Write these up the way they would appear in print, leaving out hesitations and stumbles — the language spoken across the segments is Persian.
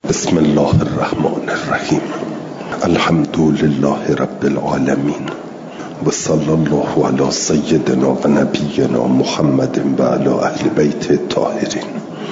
بسم الله الرحمن الرحیم. الحمد لله رب العالمین و صلی الله علی سیدنا و نبینا محمد و علی اهل بیت الطاهرین.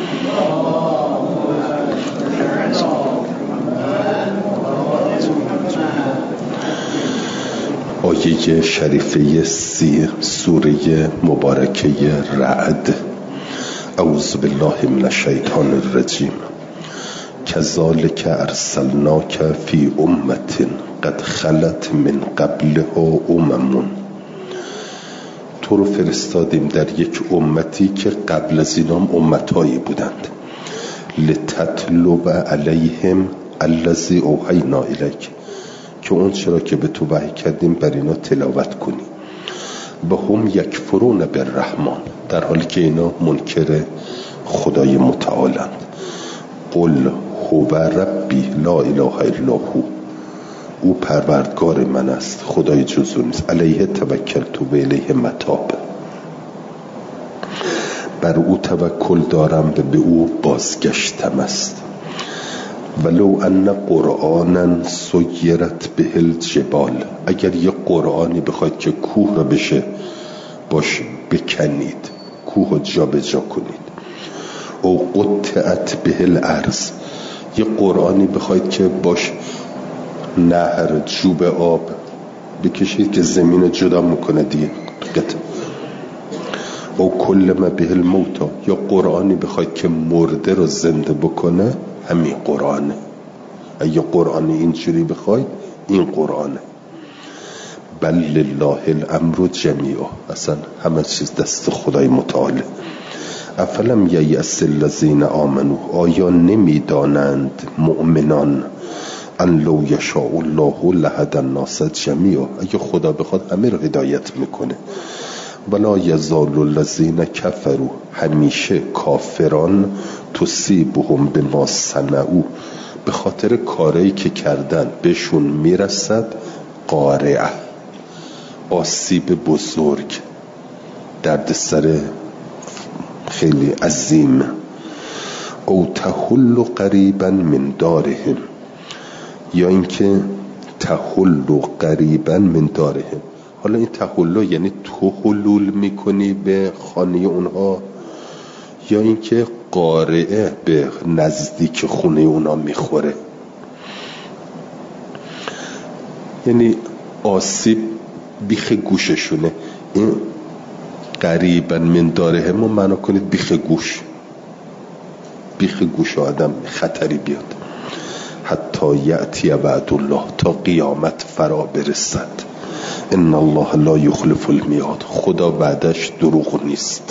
آیه شریفه 30 سوره مبارکه رعد. اعوذ بالله من الشیطان الرجیم. کذالک ارسلناک فی امة قد خلت من قبلها امم. تو رو فرستادیم در یک امتی که قبل از اینام امتهایی بودند. لتتلو علیهم الذی اوحینا الیک، که اون چرا که به تو وحی کردیم بر اینا تلاوت کنی. به هم یکفرون بالرحمن، در حالی که اینا منکر خدای متعالند. قل هو ربی لا اله الا هو، او پروردگار من است، خدای جز او نیست. علیه توکلت و الیه متاب، بر او توکل دارم و به او بازگشتم است. ولو ان قرآنا سیرت به الجبال، اگر یه قرآنی بخواید که کوه را بشه باش بکنید، کوه را جا به جا کنید. او قطعت به الارض، یه قرآنی بخواید که باش نهر جوب آب بکشید که زمین رو جدا میکنه دیگه. او کل ما به الموتا، یا قرآنی بخواید که مرده رو زنده بکنه، همین قرآنه. اگه قرآن اینجوری بخواید این قرآنه. بل لله الامر جمیعا، اصلا همه چیز دست خدای متعاله. افلم ییأس الذین آمنوا، آیا نمیدانند مؤمنان ان لو یشاء الله لهدی الناس جمیعا، اگه خدا بخواد همه رو هدایت میکنه. ولا یزال الذین کفروا، همیشه کافران تصیبهم بما صنعوا، به خاطر کاری که کردن بهشون میرسد قارعه، آسیب بزرگ، دردسر خیلی عظیم. او تحل قریبا من دارهم، یا اینکه تحل قریبا من دارهم. حالا این تحل یعنی تو حلول میکنی به خانه اونها، یا اینکه قارعه به نزدیک خونه اونا میخوره، یعنی آسیب بیخ گوششونه. این قریبا من داره ما معنا کنید بیخ گوش، بیخ گوش آدم خطری بیاد. حتی یأتی وعد الله، تا قیامت فرا برسد. ان الله لا یخلف المیعاد، خدا وعدش دروغ نیست.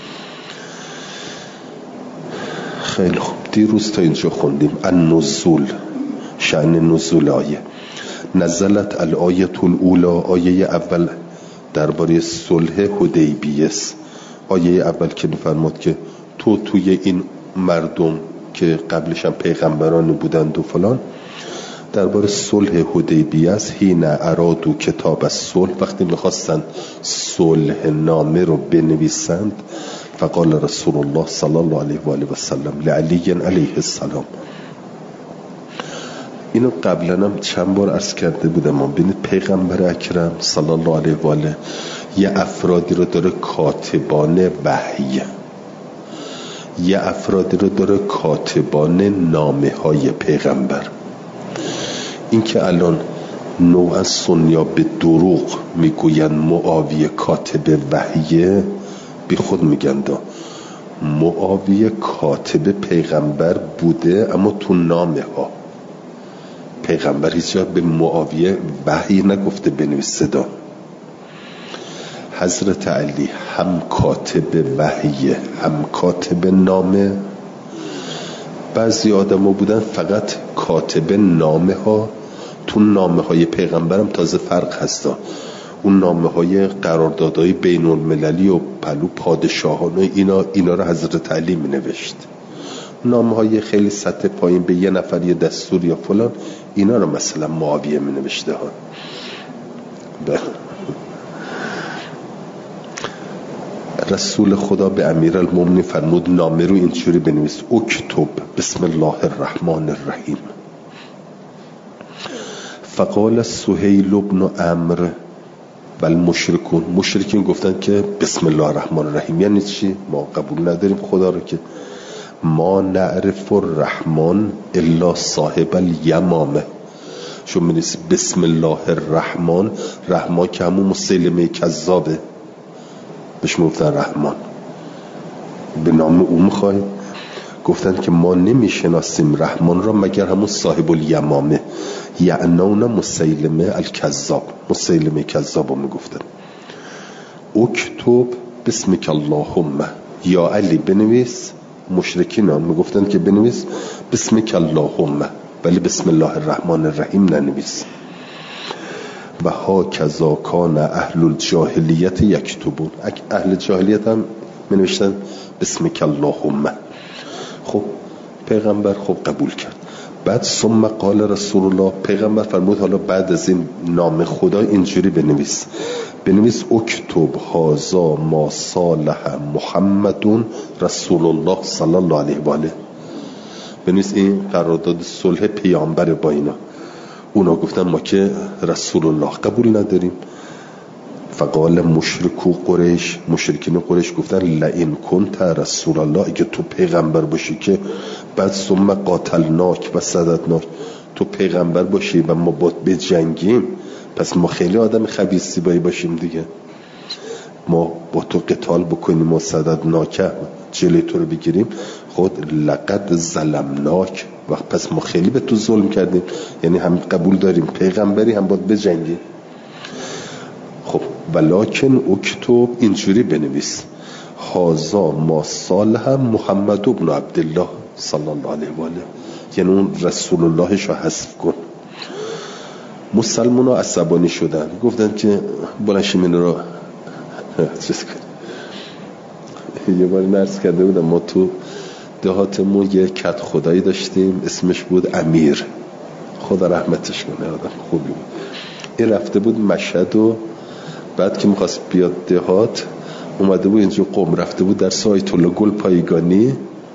خیلی خوب، دیروز تا اینجا خوندیم النزول، شأن نزول آیه. نزلت الآیه الاولی، آیه اول درباره صلح حدیبیه است. آیه اول که می‌فرماد که تو توی این مردم که قبلش هم پیغمبران بودند و فلان، درباره صلح حدیبیه است. حین ارادوا کتاب الصلح، وقتی می‌خواستن صلح نامه رو بنویسند، فقال رسول الله صلی الله علیه و آله و سلم لعلی علیه السلام. اینو قبلا هم چند بار عرض کرده بودم. ببینید پیغمبر اکرم صلی الله علیه و آله یه افرادی رو داره کاتبان وحی، یه افرادی رو داره کاتبان نامه های پیغمبر. این که الان نوعا سنیا به دروغ میگوین معاویه کاتب وحیه، بی خود میگن دا معاویه کاتب پیغمبر بوده، اما تو نامه ها پیغمبر هیچ جا به معاویه وحی نگفته بنویسه. دا حضرت علی هم کاتب وحیه هم کاتب نامه. بعضی آدم ها بودن فقط کاتب نامه ها. تو نامه های پیغمبرم تازه فرق هستا. اون نامه های قراردادهای بین المللی و پلو پادشاهان و اینا رو حضرت علی می نوشت. نامه های خیلی سطح پایین به یه نفر یه دستور یا فلان، اینا رو مثلا معاویه می نوشته ها. رسول خدا به امیرالمومنین فرمود نامه رو اینجوری بنویس: اکتب بسم الله الرحمن الرحیم. فقال سهیل بن عمرو و المشرکون، مشرکین گفتن که بسم الله الرحمن الرحیم یعنی چی؟ ما قبول نداریم خدا رو که ما نعرف الرحمن الا صاحب الیمامه. شو می‌نویسی بسم الله الرحمن، رحمان که همون مسیلمه کذابه بهش میگفتن رحمان، به نام او میخوای؟ گفتن که ما نمیشناسیم رحمان را مگر همون صاحب الیمامه، یعنون مسیلمه الکذاب، مسیلمه کذاب رو میگفتن. اکتب بسمک اللهم، یا علی بنویس. مشرکین هم میگفتن که بنویس بسمک اللهم، ولی بسم الله الرحمن الرحیم ننویس. و ها کذا کان اهل الجاهلیت یکتبون، اهل جاهلیت هم منوشتن بسمک اللهم. خب پیغمبر خب قبول کرد. بعد ثم قال رسول الله، پیغمبر فرمود حالا بعد از این نام خدا اینجوری بنویس اکتب هذا ما صالح محمد رسول الله صلی الله علیه و آله. بنویس این قرارداد صلح پیامبر با اینا. اونا گفتن ما که رسول الله قبول نداریم. فقال مشرکو قریش، مشرکین قریش گفتن لئن کنت رسول الله، اگه تو پیغمبر باشی که بعد ثم قاتلناک و صددناک، تو پیغمبر باشی و ما با بجنگیم، پس ما خیلی آدم خبیثی باشیم دیگه، ما با تو قتال بکنیم و صددناک جلوی تو رو بگیریم، خود لقد ظلمناک، و پس ما خیلی به تو ظلم کردیم، یعنی هم قبول داریم پیغمبری هم باید بجنگیم. خب ولکن اکتب، اینجوری بنویس هازا ما صالح محمد بن عبدالله صلی الله علیه و آله، یعنی اون رسول اللهش رو حذف کن. مسلمان ها عصبانی شدن، گفتن که بلنشیم این رو چیز کن. یه باری نرس کرده بودم ما تو دهاتمون یه کت خدایی داشتیم اسمش بود امیر، خدا رحمتش کنه، آدم خوبی بود. این رفته بود مشهد و بعد که میخواست بیاد دهات اومده بود اینجا قم، رفته بود در آیت الله گل پایگانی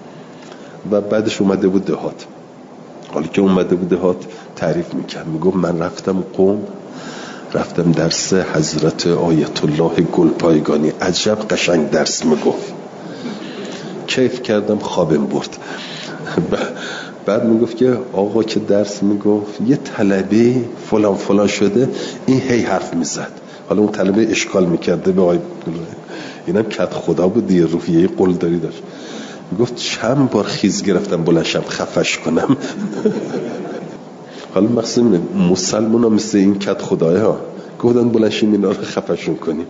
و بعدش اومده بود دهات. حالا که اومده بود دهات تعریف میکرد، میگم من رفتم قم، رفتم درس حضرت آیت الله گل پایگانی، عجب قشنگ درس میگفت، کیف کردم، خوابم برد. بعد میگفت که آقا که درس میگفت یه طلبه فلان فلان شده، این هی حرف میزد، حالا اون طلبه اشکال میکرده به آقای اینم کت خدا بود، یه روحیه قلدری داشت. میگفت چند بار خیز گرفتم بلنشم خفش کنم. حالا مقصد اینه مسلمان ها مثل این کت خدای ها گفتن بلنشیم اینا رو خفشون کنیم.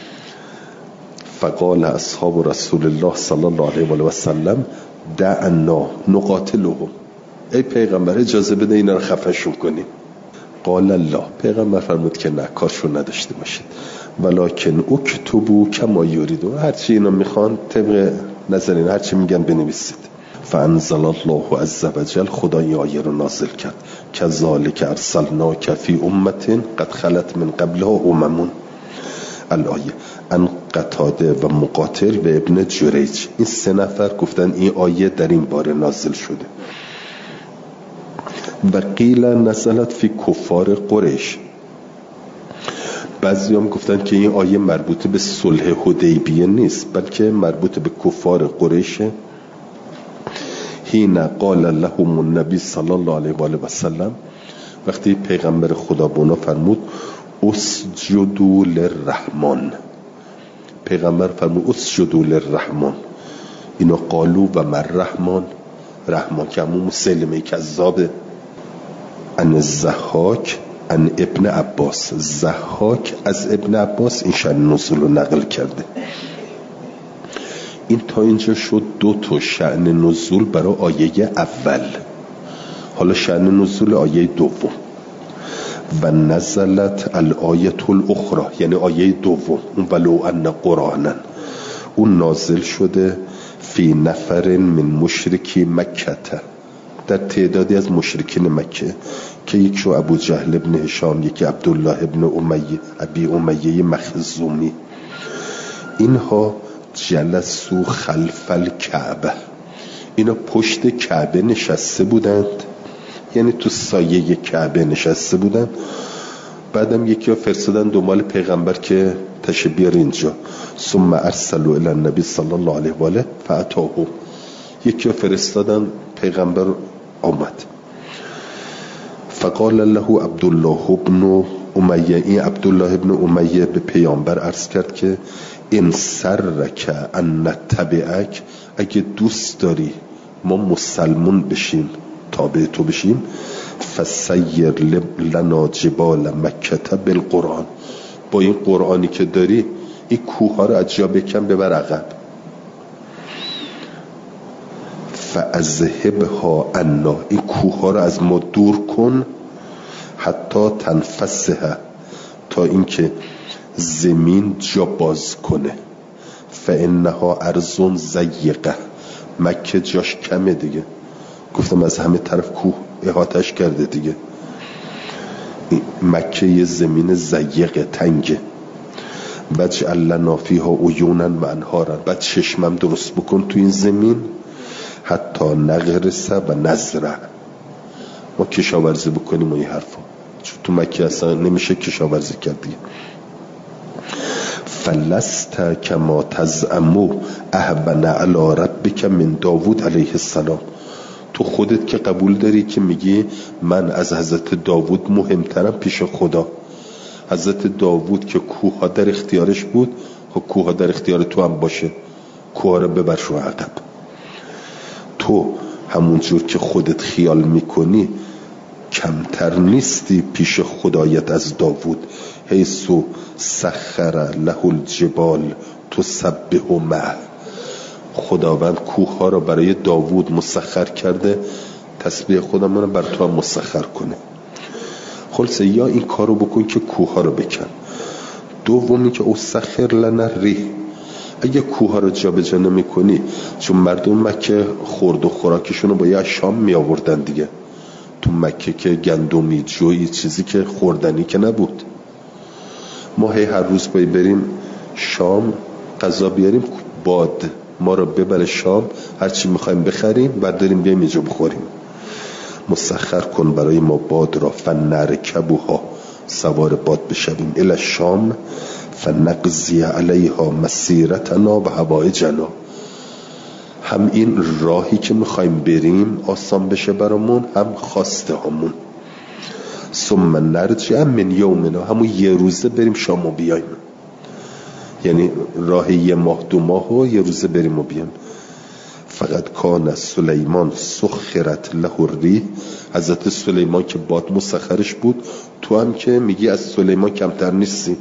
فقال اصحاب رسول الله صلی الله علیه و سلم دعنا نقاتلهم، ای پیغمبر اجازه بده اینا رو خفشون کنیم. قال الله، پیغمبر فرمود که نه، کارشون نداشته باشید، ولکن اکتبوا کما یریدون، هرچی اینا میخوان طبق نظرین هرچی میگن بنویسید. فانزل الله عز وجل، خدا این آیه رو نازل کرد کذالک ارسلناک فی امة قد خلت من قبلها امم. الآیه ان قتاده و مقاتل و ابن جریج، این سه نفر گفتن این آیه در این باره نازل شده. و قیل نزلت فی کفار قریش، بعضی هم گفتن که این آیه مربوط به صلح حدیبیه نیست بلکه مربوط به کفار قریشه. حین قال لهم النبی صلی الله علیه و آله و سلم، وقتی پیغمبر خدا به اونا فرمود اسجدوا للرحمن، پیغمبر فرمود اسجدوا للرحمن، اینا قالو و مر رحمان، رحمان که همون مسلمه کذابه. ان الضحاک ان ابن عباس، ضحاک از ابن عباس این شأن نزول رو نقل کرده. این تا اینجا شد دو تا شأن نزول برای آیه اول. حالا شأن نزول آیه دوم. و نزلت الآیه الاخرى، یعنی آیه دوم، اون ولو ان قرآنا، اون نازل شده فی نفر من مشرکی مکه، در تعدادی از مشرکین مکه که یکشو ابو جهل ابن هشام، یکی عبدالله ابن امیه ابی امیه مخزومی، اینها جلسوا خلف الکعبه، اینا پشت کعبه نشسته بودند، یعنی تو سایه کعبه نشسته بودند. بعدم یکی ها فرستادن دنبال پیغمبر که تشریف بیار اینجا. ثم ارسلوا الی النبی صلی الله علیه و آله فاتاه، یکی ها فرستادن پیغمبر آمد. فقال له عبدالله ابن امیه، این عبدالله ابن امیه به پیامبر عرض کرد که این سرک ان نتبعک، اگه دوست داری ما مسلمون بشیم تابع تو بشیم، فسیر لنا جبال مکه بالقرآن، با این قرآنی که داری این کوه ها رو از جا بکن ببر عقب. فاذهبها عنا، این کوه ها رو از ما دور کن، حتی تنفسها، تا اینکه زمین جا باز کنه. فانها ارض ضیقه، مکه جاش کمه دیگه، گفتم از همه طرف کوه احاطش کرده دیگه. مکه یه زمین ضیقه، تنگه. وجعل لنا فیها عیونا و انهارا، بعد چشمم درست بکن تو این زمین، حتی نغرس و نزرع، ما کشاورزی بکنیم و این حرفا، چون تو مکه اصلا نمیشه کشاورزی کرد دیگه. فلست کما تزعمو اهون علی ربک من داوود علیه السلام، تو خودت که قبول داری که میگی من از حضرت داوود مهمترم پیش خدا. حضرت داوود که کوه ها در اختیارش بود، خب کوه ها در اختیار تو هم باشه، کوه ها رو ببر شو عقب. تو همونجور که خودت خیال میکنی کمتر نیستی پیش خدایت از داوود. حیثو سخر له الجبال تسبح معه، خداوند کوه ها رو برای داوود مسخر کرده، تسبیح خودمون بر تو هم مسخر کنه. خلاصه یا این کارو بکن که کوه ها رو بکن. دومی که او سخر لنا ریح، اگه کوه ها رو جا به جا نمی کنی، چون مردم مکه خورد و خوراکشون رو باید شام می آوردن دیگه، تو مکه که گندمی جویی چیزی که خوردنی که نبود. ما هر روز باید بریم شام غذا بیاریم، باد ما رو ببره شام، هرچی میخوایم بخریم برداریم بیایم اینجا بخوریم. مسخر کن برای ما باد را، فنرکبوها، سوار باد بشویم، الی شام فنقضی علیها مسیرتنا و هوایجنا، هم این راهی که میخوایم بریم آسان بشه برامون، هم خواسته همون. ثم نرجع من یومنا، همون یه روزه بریم شام و بیایم، یعنی راه یه ماه دو ماه و یه روزه بریم و بیایم. فقط کان سلیمان سخرت له الریح، حضرت سلیمان که باد مسخرش بود، تو هم که میگی از سلیمان کمتر نیستی.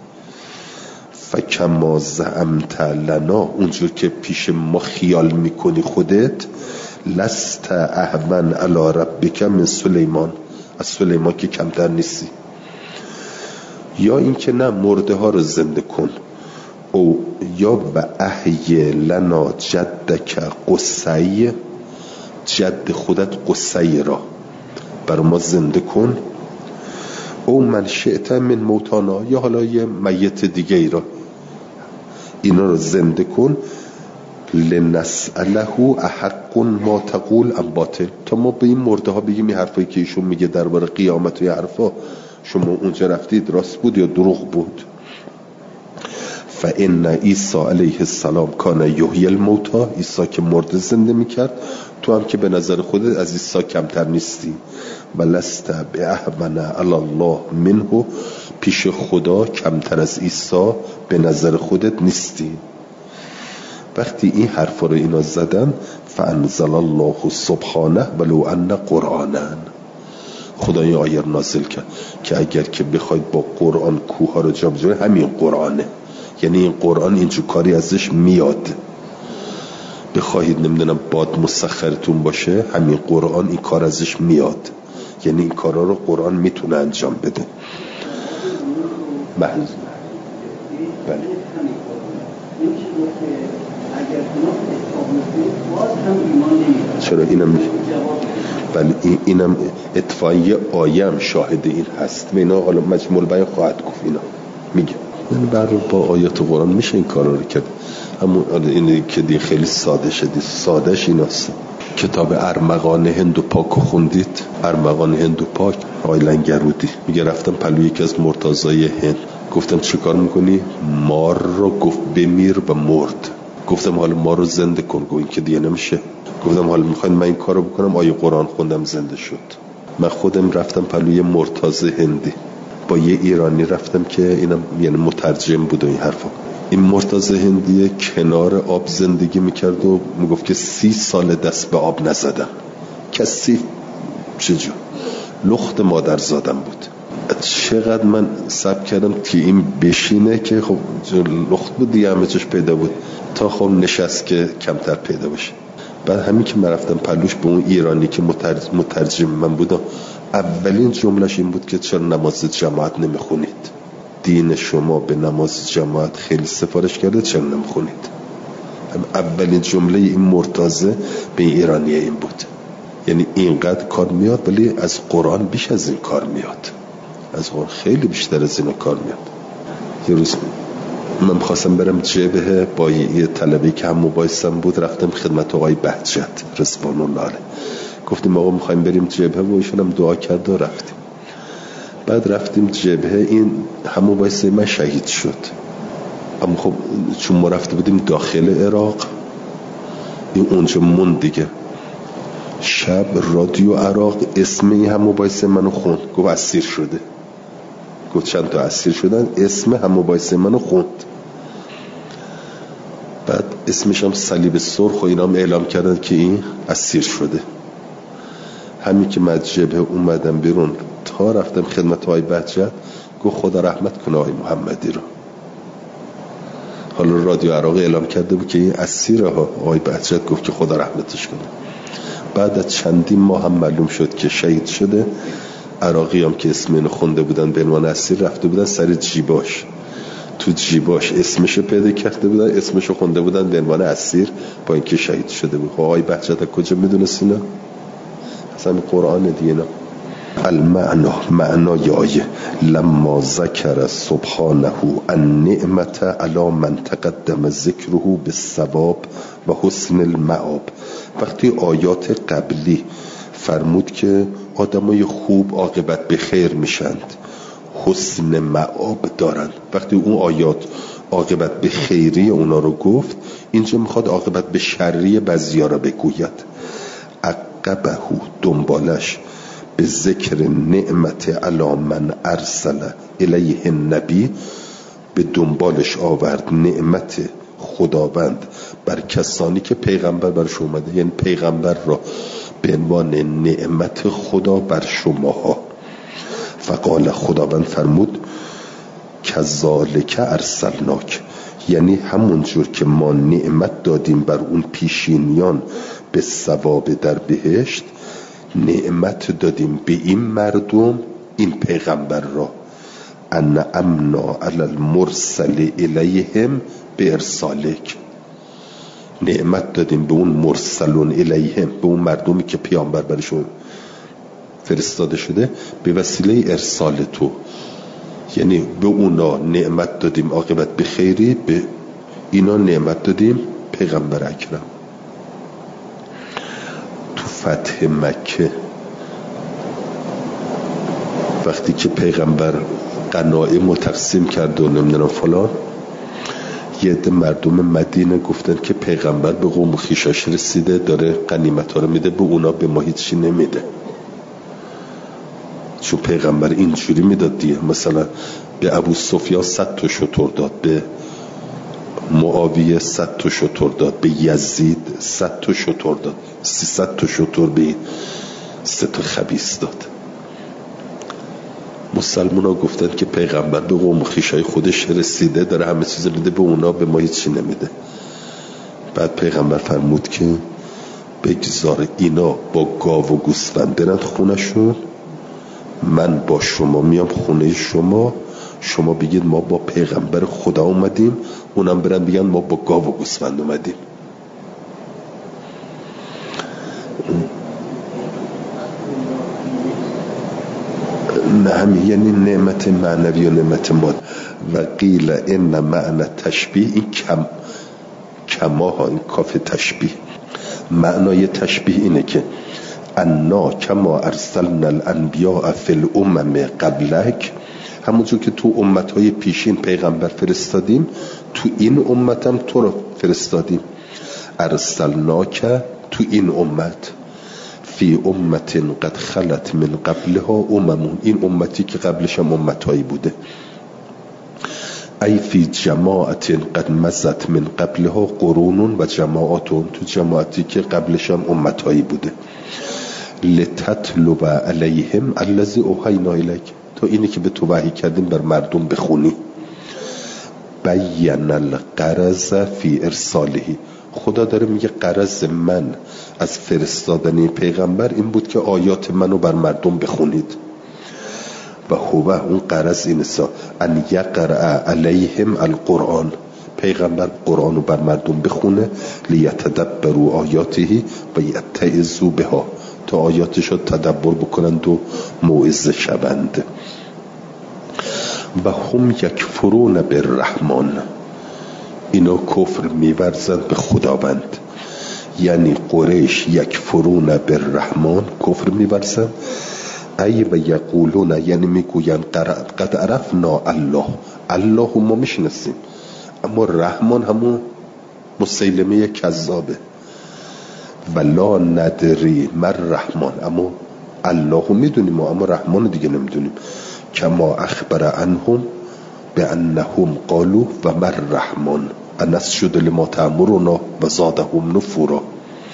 فکما زعمت لنا، اونجور که پیش ما خیال میکنی خودت، لست اهون علی ربک من سلیمان، از سلیمان که کمتر نیستی. یا این که نه، مرده ها رو زنده کن، او یا به احی لنا جدک قصی، جد خودت قصی را بر ما زنده کن، او من شئت من موتانا، یا حالا یه میت دیگه ای را، اینا رو زنده کن، لنسأله احق ما تقول ام باطل، تا ما به این مرده ها بگیم این حرفایی که ایشون میگه درباره قیامت و یه حرفا، شما اونجا رفتید راست بود یا دروغ بود. فإن عیسی علیه السلام کان یحیی الموتی، عیسی که مرده زنده میکرد، تو هم که به نظر خودت از عیسی کمتر نیستی. ولست باهون علی الله منه، پیش خدا کمتر از عیسی به نظر خودت نیستی. وقتی این حرفا رو اینا زدن، فانزل الله سبحانه ولو ان قرآنا، خدا این آیه نازل کرد که اگر که بخواید با قرآن کوه ها رو جا بجوری، همین قرآنه، یعنی این قرآن اینجور کاری ازش میاد. بخواهید نمیدونم باد مسخرتون باشه، همین قرآن این کار ازش میاد، یعنی این کارا رو قرآن میتونه انجام بده. بله چرا اینم بله اینم اتفاقی آیه هم شاهد این هست و اینا حالا مجموع بیان خواهد گفت. اینا میگه من برای با آیات قرآن میشه این کارا رو کرد، همون اینه که دی خیلی ساده شدی. سادهش ایناست. کتاب ارمغان هندو پاک خوندید؟ ارمغان هندو پاک آقای لنگرودی میگه رفتم پلوی یکی از مرتضای هند، گفتم چه کار میکنی؟ مار رو. گفت بمیر و مرد. گفتم حالا ما رو زنده کن. گفت این که دیگه نمیشه. گفتم حالا میخواین من این کارو بکنم؟ آیه قرآن خوندم زنده شد. من خودم رفتم پلوی مرتضی هندی، با یه ایرانی رفتم که اینم یعنی مترجم بود و این حرفا. این مرتضی هندی کنار آب زندگی میکرد و میگفت که 30 سال دست به آب نزدم. کسی چجور لخت مادر زادم بود. چقدر من صبر کردم که این بشینه که خب لخت بود دیگه، همه چیش پیدا بود، تا خب نشست که کمتر پیدا بشه. بعد همین که من رفتم پلوش به اون ایرانی که مترجم من بودم، اولین جملهش این بود که چرا نماز جماعت نمیخونید؟ دین شما به نماز جماعت خیلی سفارش کرده، چرا نمیخونید؟ اولین جمله این مرتضی به ایرانی این بود. یعنی اینقدر کار میاد، ولی از قرآن بیش از این کار میاد. از قرآن خیلی بیشتر از این کار میاد. یه روز من خواستم برم جبهه با یه طلبی که هم مبایستم بود، رفتم خدمت آقای بهجت رضوان الله علیه، گفتیم آقا میخوایم بریم جبهه و ایشون هم دعا کرد و رفتیم. بعد رفتیم جبهه، این هم مبایسته من شهید شد. اما خب چون ما رفته بودیم داخل عراق، این اونجا موند دیگه. شب رادیو عراق اسم این هم مبایسته منو خوند، گفت اسیر شده. گفت چند تا اسیر شدن، اسم هم مبایسته منو خوند. بعد اسمش هم صلیب سرخ و اینا هم اعلام کردن که این اسیر شده. همین که من جبهه اومدم بیرون تا رفتم خدمت آقای بهجت، گفت خدا رحمت کنه آقای محمدی رو. حالا رادیو عراق اعلام کرده بود که این اسیره ها. آقای بهجت گفت که خدا رحمتش کنه. بعد از چندین ماه هم معلوم شد که شهید شده. عراقی هم که اسم اینو خونده بودن به عنوان اسیر، رفته بودن سر جیباش، تو جیباش اسمشو پیدا کرده بودن، اسمشو خونده بودن به عنوان اسیر، با اینکه شهید شده بود. آقای بهجت کجا میدونست اینا؟ اصلا قرآن دیگه. نه المعنا، معنای آیه لما ذکر سبحانه النعمت علی من تقدم ذکره بالثواب و حسن المآب. وقتی آیات قبلی فرمود که آدمای خوب عاقبت به خیر میشند، حسن مآب دارن، وقتی اون آیات عاقبت به خیری اونا رو گفت، اینجا میخواد عاقبت به شری بعضیا رو بگوید. عقبه دنبالش به ذکر نعمت علی من ارسل الیه النبی، به دنبالش آورد نعمت خداوند بر کسانی که پیغمبر برش اومده، یعنی پیغمبر را به عنوان نعمت خدا بر شماها. فقال، خداوند فرمود کذالک ارسلناک، یعنی همون جور که ما نعمت دادیم بر اون پیشینیان به ثواب در بهشت، نعمت دادیم به این مردم، این پیغمبر را، ان امنا علی المرسل الیهم به ارسالک، نعمت دادیم به اون مرسلون الیهم، به اون مردمی که پیامبر برشون فرستاده شده، به وسیله ارسال تو، یعنی به اونا نعمت دادیم عاقبت به خیری، به اینا نعمت دادیم پیغمبر اکرم. تو فتح مکه وقتی که پیغمبر غنایم رو تقسیم کرد و نمیدونم فلان، یه عده مردم مدینه گفتن که پیغمبر به قوم خویشاش رسیده، داره غنیمت ها رو میده، به اونا به ما هیچی نمیده. چون پیغمبر اینجوری میداد دیگه، مثلا به ابو سفیان 100 تا شتر داد، به معاویه 100 تا شتر داد، به یزید 100 تا شتر داد، 300 تا شتر به 3 تا خبیث داد. مسلمان ها گفتن که پیغمبر به قوم خویشای خودش رسیده، داره همه چیز میده، به اونا به ما هیچی نمیده. بعد پیغمبر فرمود که بگذار اینا با گاو و گوسفند برند خونشون، من با شما میام خونه شما، شما بگید ما با پیغمبر خدا اومدیم، اونم برن بگن ما با گاو و گوسفند اومدیم. نه همین، یعنی نعمت معنوی و نعمت مادی. و قیل ان معنی تشبیه، این کماها این کاف تشبیه. معنای تشبیه اینه که انا کما ارسلنا الانبیاء فی الامم قبلک، همونجور که تو امتهای پیشین پیغمبر فرستادیم تو این امتم تو رو فرستادیم. ارسلناک تو این امت، فی امت قد خلت من قبلها اممون، این امتی که قبلش هم امتهایی بوده. ای فی جماعت قد مزت من قبلها قرون و جماعتون، تو جماعتی که قبلش هم امتهایی بوده. لتتلو علیهم الذی اوحینا الیک، تو اینی که به تو وحی کردیم بر مردم بخونی. بین الغرض فی ارساله، خدا داره میگه غرض من از فرستادن پیغمبر این بود که آیات منو بر مردم بخونید. و هو اون غرض اینسا ان یقرأ علیهم القرآن، پیغمبر قرآن رو بر مردم بخونه. لیتدبروا آیاته و یتعظوا بها، تا آیاتش رو تدبر بکنند و موعظه شوند. و هم یکفرون بالرحمن، اینا کفر می‌ورزند به خداوند. یعنی قریش یکفرون بالرحمن، کفر می‌ورزند. ای و یقولون، یعنی میگویند قد عرفنا الله، الله ما میشناسیم، اما رحمان همون مسیلمه کذابه. ولا ندری مر رحمان، اما الله میدونیم اما رحمان دیگه نمیدونیم. کما اخبر عنهم بانهم قالوا و مر رحمان انسجد لما تأمرنا و زادهم نفورا.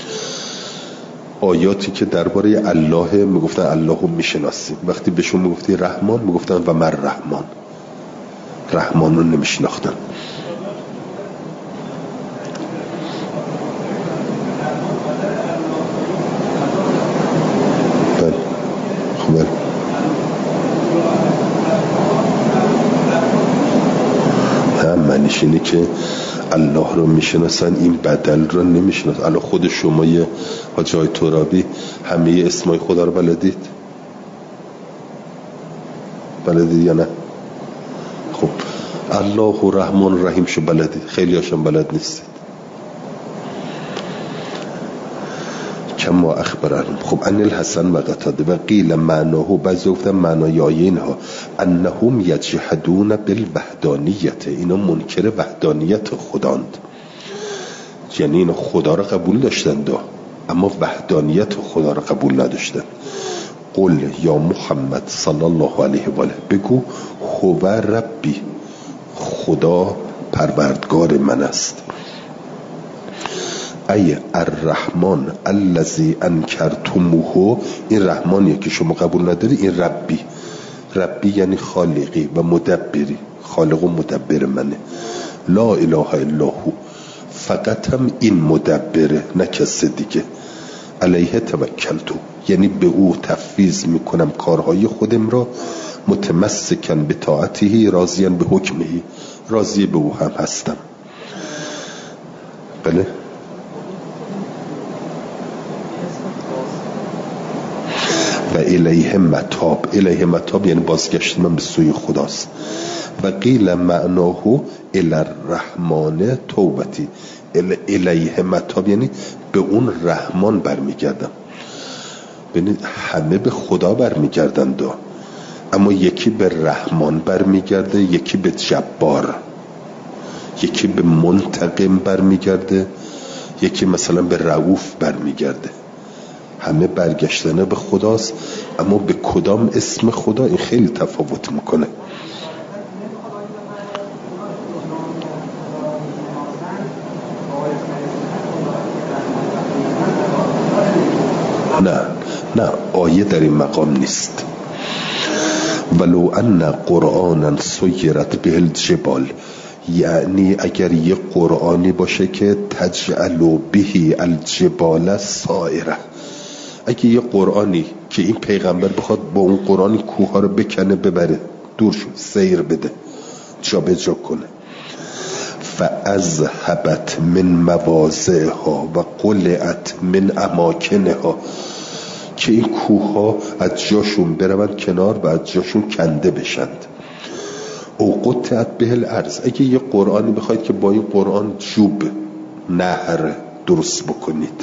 آیاتی که درباره الله میگفتن الله رو میشناسیم، وقتی بهشون میگفتی رحمان میگفتن و مر رحمان، رحمان رو نمیشناختن. معنیش اینه که الله رو میشناسن، این بدل رو نمیشناسن. الان خود شما یه حاج آقای ترابی همه اسمای خدا رو بلدید یا نه؟ خب الله و رحمان و رحیم شو بلدید، خیلی هاشون بلد نیستید. کما اخبرن. خب ان الحسن و قتاده و قیل معناه، بعضی گفتن معنای آیه اینها انهم یجحدون بالوحدانیت، اینا منکر وحدانیت خداند. یعنی اینا خدا را قبول داشتند اما وحدانیت خدا را قبول نداشتند. قل یا محمد صلی الله علیه و آله، بگو هو ربی، خدا پروردگار من است. ای الرحمن الذی انکرتموه، این رحمانیه که شما قبول نداری، این ربی. ربی یعنی خالقی و مدبری، خالق و مدبر منه. لا اله الا هو، فقط هم این مدبره نه کسی دیگه. علیه توکلتو، یعنی به او تفویض میکنم کارهای خودم را. متمسکن به طاعته راضیان به حکمه، راضی به او هم هستم. بله. و الیه متاب، الیه متاب یعنی بازگشت من به سوی خداست. و قیل معناه الی الرحمن توبتی، الیه متاب یعنی به اون رحمان برمیگردم. ببینید همه به خدا برمیگردن اما یکی به رحمان برمیگرده، یکی به جبار، یکی به منتقم برمیگرده، یکی مثلا به رؤوف برمیگرده. همه برگشتنه به خداست، اما به کدام اسم خدا این خیلی تفاوت میکنه. نه آیه در این مقام نیست. ولو ان قرآنا سیرت به الجبال، یعنی اگر یه قرآنی باشه که تجعلوا به الجبال سائره، اگه یه قرآنی که این پیغمبر بخواد با اون قرآن کوه ها رو بکنه ببره دور شد، سیر بده، جا به جا کنه. فاذهبت من مواضعها و قلعت من اماکنها، که این کوه ها از جاشون بروند کنار و از جاشون کنده بشند. او قطعت به الارض، اگه یه قرآنی بخواید که با این قرآن جوب نهر درست بکنید.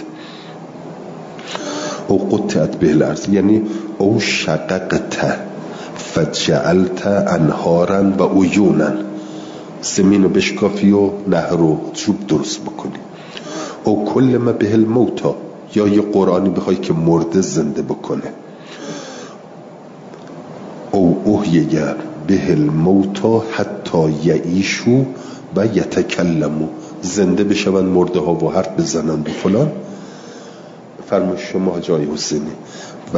او قطعت به الارض یعنی او شققت فجعلت انهارا و عیونا، زمین رو بشکافی و نهر و چوب درست بکنی. او کل ما به الموتا، یا یه قرآنی بخوای که مرده زنده بکنه. او احییه به الموتا حتی یعیشو و یتکلمو، زنده بشون مرده ها و حرف بزنند و فلان. فرمایش شما جای حسینی و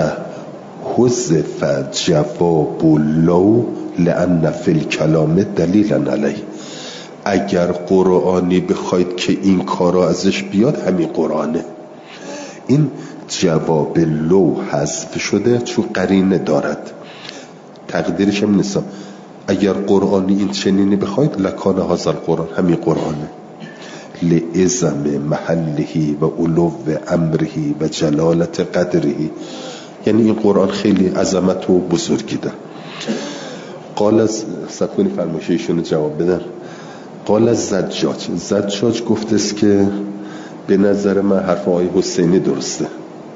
حذف جواب لو لأن فی الکلام دلیلا علیه. اگر قرآنی بخواید که این کارا ازش بیاد همین قرآنه. این جواب لو حذف شده چون قرینه دارد، تقدیرش هم نیستم. اگر قرآنی این چنینی بخواید لکان هذا القرآن، همین قرآنه. لعظم محله و علو امره و جلالت قدره، یعنی این قرآن خیلی عظمت و بزرگی داره. قال از سکونی فرمایششون جواب بدن. قال از زجاج گفته است که به نظر من حرف آقای حسینی درسته.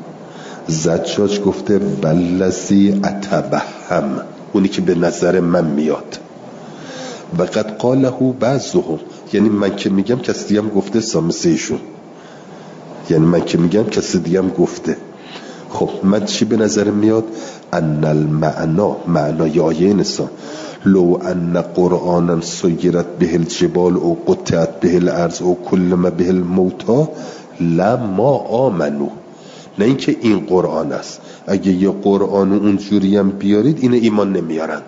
زجاج گفته والذی اتوهم، اونی که به نظر من میاد. و قد قاله بعضهم، یعنی من که میگم کسی دیگه هم گفته مثل ایشون، یعنی من که میگم کسی دیگه هم گفته. خب من چی به نظر میاد؟ ان المعنا، معنای آیه نسا لو ان قرآنا سیرت به الجبال او قطعت به الارض او کل ما به الموتا لما آمنو. نه اینکه این قرآن است، اگه یه قرآن اونجوری هم بیارید این ایمان نمیارند.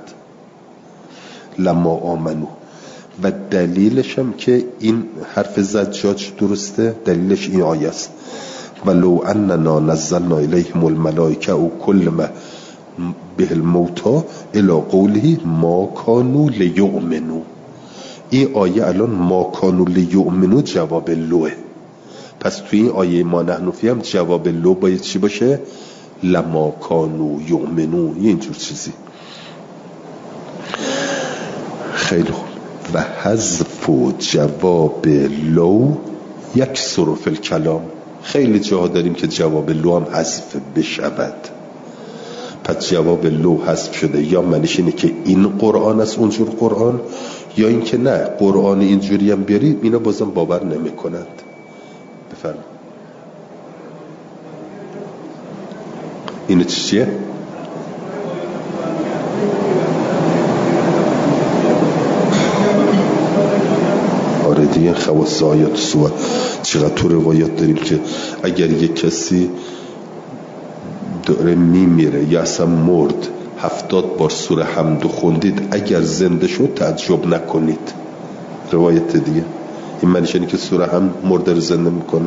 لما آمنو. و دلیلش هم که این حرف زجاج درسته، دلیلش این آیه است ولو اننا نزلنا الیهم الملائکه او کل ما به الموتا الی قوله ما کانوا لیؤمنوا. این آیه الان ما کانوا لیؤمنوا جواب لوه. پس توی این آیه ما نحن فیه هم جواب لو باید چی باشه؟ لما کانوا یؤمنون، یه اینجور چیزی. خیلی خوب. و حذف جواب لو یکسر فی الکلام، خیلی جاها داریم که جواب لو هم حذف بشود. پس جواب لو حذف شده، یا معنیش اینه که این قرآن است اونجور قرآن، یا این که نه قرآن اینجوری هم بیارید اینا بازم باور نمی کنند. بفرم اینه چیه؟ آره دیگه خواص آیات سوال. چقدر تو روایات داریم که اگر یک کسی داره میمیره یا اصلا مرد 70 بار سوره حمد خوندید اگر زنده شد تعجب نکنید. روایت دیگه این معنیش اینه که سوره حمد مرده رو زنده میکنه.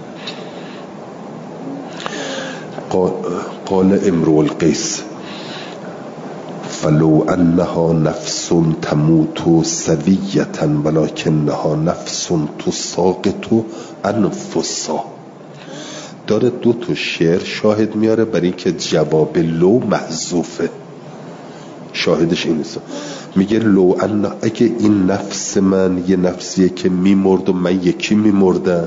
قال امرؤ القیس فلو انها نفس تموت سویة ولکنها نفس تساقط انفسا. داره دو تا شعر شاهد میاره برای اینکه جواب لو محذوفه. شاهدش این است، میگه لو ان اگه این نفس من یه نفسیه که میمرد و من یکی میمردم،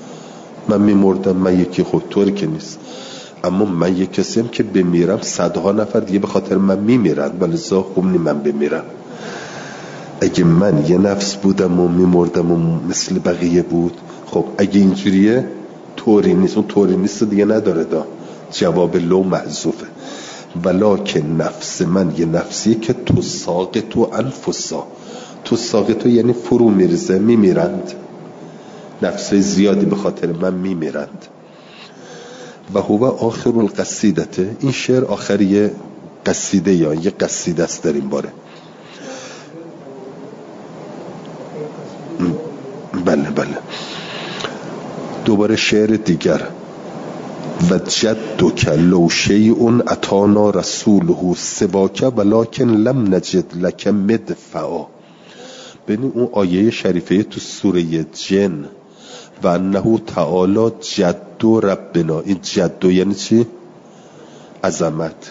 من یکی، خب طوری که نیست، اما من یک کسیم که بمیرم صدها نفر دیگه به خاطر من میمیرن، ولی زا خوب نی من بمیرم. اگه من یه نفس بودم و میمردم و مثل بقیه بود، خب اگه اینجوریه طوری نیست، اون طوری نیست دیگه نداره. دا جواب لو محذوفه. ولکن نفس من یه نفسی که تو ساقط و انفسا، تو ساقط یعنی فرو میرزه، میمیرند، نفس زیادی به خاطر من میمیرند. و هو آخر القصیدته، این شعر آخری قصیده یا یه قصیده است در این باره. بله دوباره شعر دیگر. و جدک لو شیء اتانا رسوله سواک ولکن لم نجد لک مدفعا. ببین اون آیه شریفه تو سوره جن و انه تعالی جد ربنا. این جد یعنی چی؟ عظمت.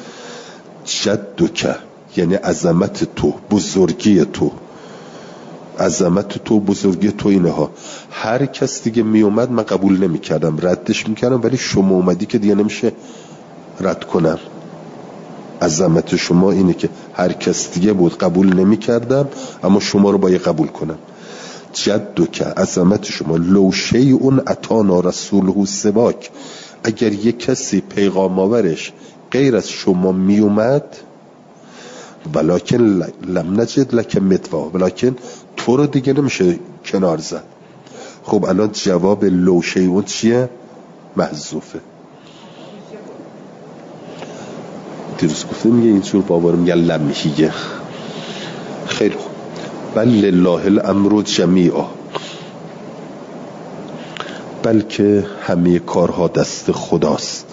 جدک یعنی عظمت تو، بزرگی تو. عظمت تو، بزرگی تو، اینها. هر کس دیگه می اومد من قبول نمی کردم، ردش می کردم، ولی شما اومدی که دیگه نمیشه رد کنم. عظمت شما اینه که هر کس دیگه بود قبول نمی کردم، اما شما رو باید قبول کنم. جدو که عظمت شما، لو شیء اتانا رسوله سواک، اگر یک کسی پیغام آورش غیر از شما می اومد، ولکن لم نجد لک متوا، ولکن تو رو دیگه نمیشه کنار زد. خب الان جواب لو شیء چیه؟ محذوفه. دیروز گفتم میگه اینجور بابارم میگه لمحیه. خیلی خوب. بل لله الامر جمیعا، بلکه همه کارها دست خداست.